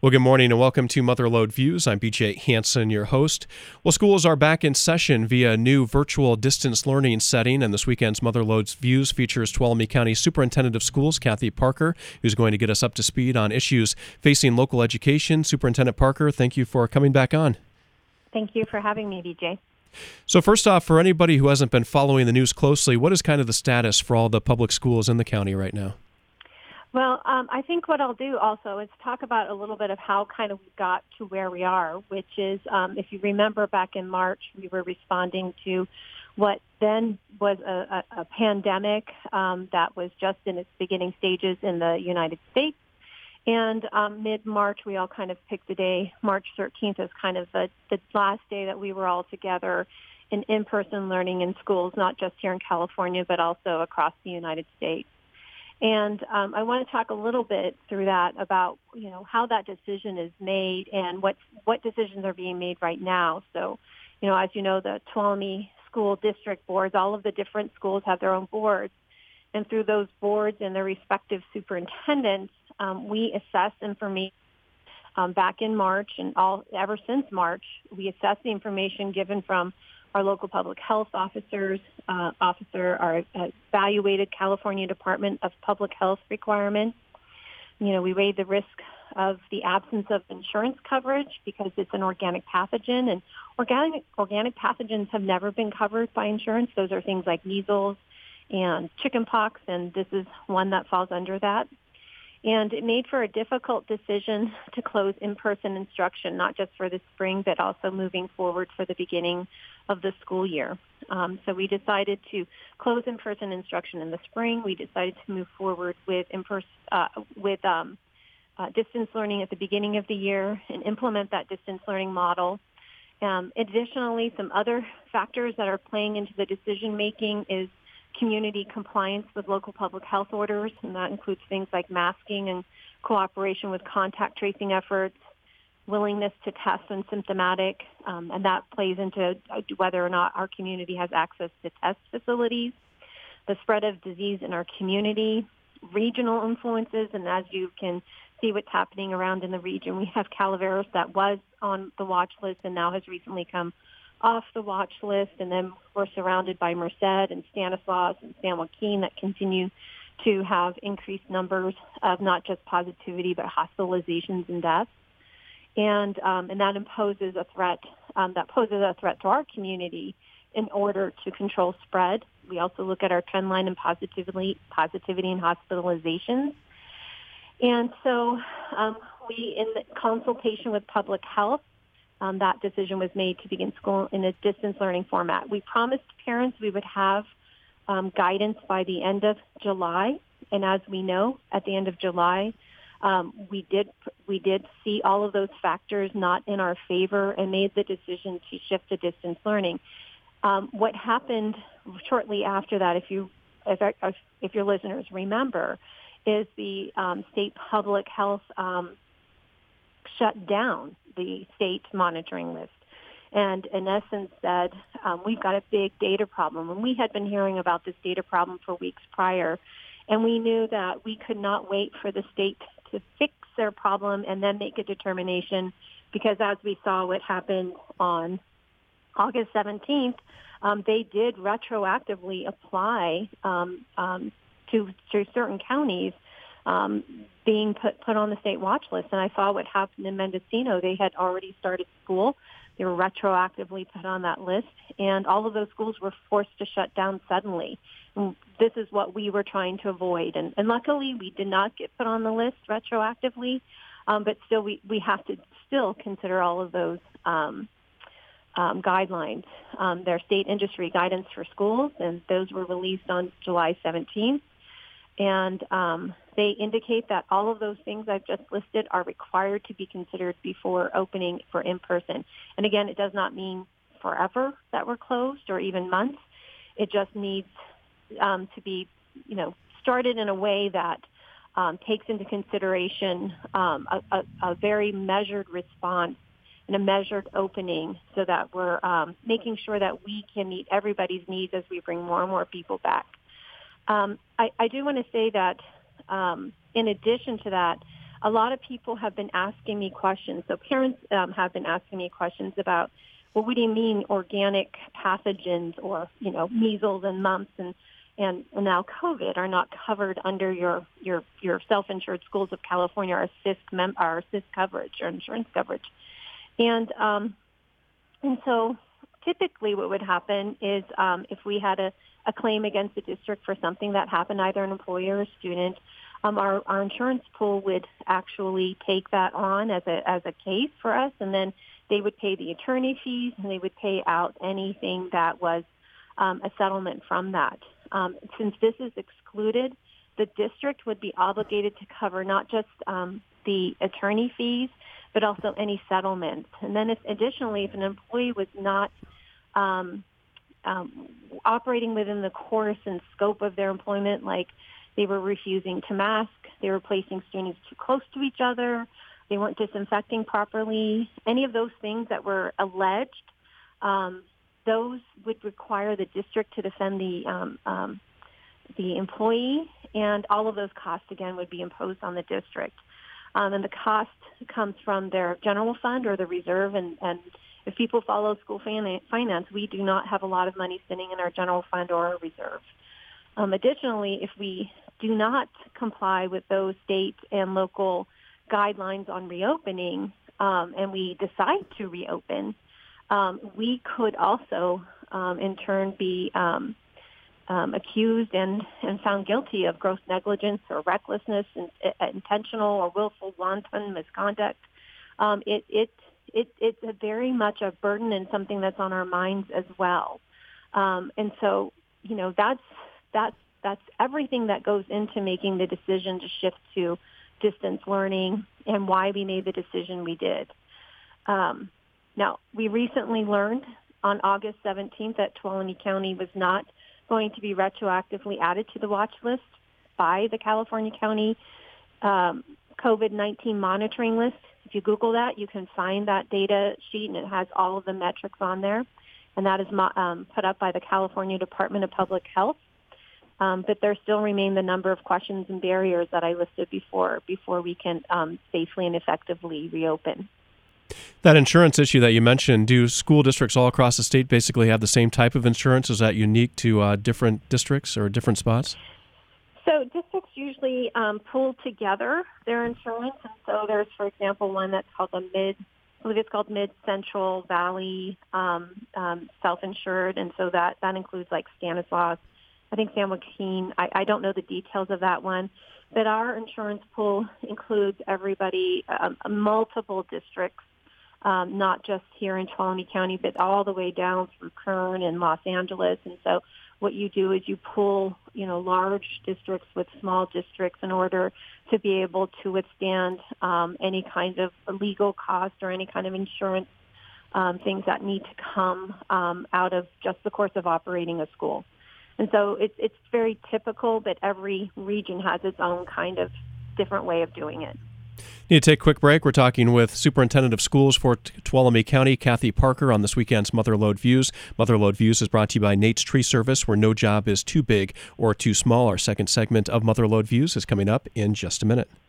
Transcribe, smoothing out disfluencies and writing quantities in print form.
Well, good morning and welcome to Motherlode Views. I'm BJ Hansen, your host. Well, schools are back in session via a new virtual distance learning setting, and this weekend's Motherlode Views features Tuolumne County Superintendent of Schools, Kathy Parker, who's going to get us up to speed on issues facing local education. Superintendent Parker, thank you for coming back on. Thank you for having me, BJ. So first off, for anybody who hasn't been following the news closely, what is kind of the status for all the public schools in the county right now? Well, I think what I'll do also is talk about a little bit of how kind of we got to where we are, which is, if you remember back in March, we were responding to what then was a pandemic that was just in its beginning stages in the United States. And mid-March, we all kind of picked the day, March 13th, as kind of the last day that we were all together in-person learning in schools, not just here in California, but also across the United States. And I want to talk a little bit through that about, how that decision is made and what decisions are being made right now. So, as you know, the Tuolumne School District boards, all of the different schools have their own boards. And through those boards and their respective superintendents, we assess information back in March and ever since March. We assess the information given from our local public health officers, our evaluated California Department of Public Health requirements. We weigh the risk of the absence of insurance coverage because it's an organic pathogen, and organic pathogens have never been covered by insurance. Those are things like measles and chickenpox, and this is one that falls under that. And it made for a difficult decision to close in-person instruction, not just for the spring, but also moving forward for the beginning of the school year. So we decided to close in-person instruction in the spring. We decided to move forward with distance learning at the beginning of the year and implement that distance learning model. Additionally, some other factors that are playing into the decision-making is community compliance with local public health orders, and that includes things like masking and cooperation with contact tracing efforts, willingness to test when symptomatic, and that plays into whether or not our community has access to test facilities, the spread of disease in our community, regional influences, and as you can see what's happening around in the region, we have Calaveras that was on the watch list and now has recently come off the watch list, and then we're surrounded by Merced and Stanislaus and San Joaquin that continue to have increased numbers of not just positivity but hospitalizations and deaths, and that poses a threat to our community in order to control spread. We also look at our trend line in positivity and hospitalizations, and so we, in the consultation with public health, that decision was made to begin school in a distance learning format. We promised parents we would have guidance by the end of July, and as we know, at the end of July, we did see all of those factors not in our favor and made the decision to shift to distance learning. What happened shortly after that, if your listeners remember, is the state public health shut down the state monitoring list and in essence said, we've got a big data problem. And we had been hearing about this data problem for weeks prior, and we knew that we could not wait for the state to fix their problem and then make a determination, because as we saw what happened on August 17th, they did retroactively apply to certain counties being put on the state watch list. And I saw what happened in Mendocino. They had already started school. They were retroactively put on that list, and all of those schools were forced to shut down suddenly. And this is what we were trying to avoid. And luckily, we did not get put on the list retroactively, but still, we have to still consider all of those guidelines. Their state industry guidance for schools, and those were released on July 17th. And they indicate that all of those things I've just listed are required to be considered before opening for in-person. And again, it does not mean forever that we're closed or even months. It just needs to be, started in a way that takes into consideration a very measured response and a measured opening so that we're making sure that we can meet everybody's needs as we bring more and more people back. I do want to say that in addition to that, a lot of people have been asking me questions. So parents have been asking me questions about, well, what do you mean organic pathogens or, measles and mumps and now COVID are not covered under your self-insured Schools of California, our CIS coverage or insurance coverage. And so typically what would happen is if we had a claim against the district for something that happened, either an employee or a student, our insurance pool would actually take that on as a case for us, and then they would pay the attorney fees and they would pay out anything that was a settlement from that. Since this is excluded, the district would be obligated to cover not just the attorney fees, but also any settlements. And then additionally, if an employee was not operating within the course and scope of their employment, like they were refusing to mask, they were placing students too close to each other, they weren't disinfecting properly, any of those things that were alleged, those would require the district to defend the employee, and all of those costs, again, would be imposed on the district. And the cost comes from their general fund or the reserve, and if people follow school finance, we do not have a lot of money sitting in our general fund or our reserve. Additionally, if we do not comply with those state and local guidelines on reopening, and we decide to reopen, we could also, in turn, be accused and found guilty of gross negligence or recklessness, and intentional or willful wanton misconduct. It's very much a burden and something that's on our minds as well. And so, that's everything that goes into making the decision to shift to distance learning and why we made the decision we did. Now, we recently learned on August 17th that Tuolumne County was not going to be retroactively added to the watch list by the California County COVID-19 monitoring list. If you Google that, you can find that data sheet, and it has all of the metrics on there. And that is put up by the California Department of Public Health. But there still remain the number of questions and barriers that I listed before we can safely and effectively reopen. That insurance issue that you mentioned, do school districts all across the state basically have the same type of insurance? Is that unique to different districts or different spots? So districts usually pull together their insurance. And so there's, for example, one that's called Mid-Central Valley self-insured. And so that includes like Stanislaus, I think San Joaquin. I don't know the details of that one. But our insurance pool includes everybody, multiple districts, not just here in Tuolumne County, but all the way down through Kern and Los Angeles. And so what you do is you pull, large districts with small districts in order to be able to withstand any kind of legal cost or any kind of insurance things that need to come out of just the course of operating a school. And so it's very typical, but every region has its own kind of different way of doing it. Need to take a quick break. We're talking with Superintendent of Schools for Tuolumne County, Kathy Parker, on this weekend's Mother Lode Views. Mother Lode Views is brought to you by Nate's Tree Service, where no job is too big or too small. Our second segment of Mother Lode Views is coming up in just a minute.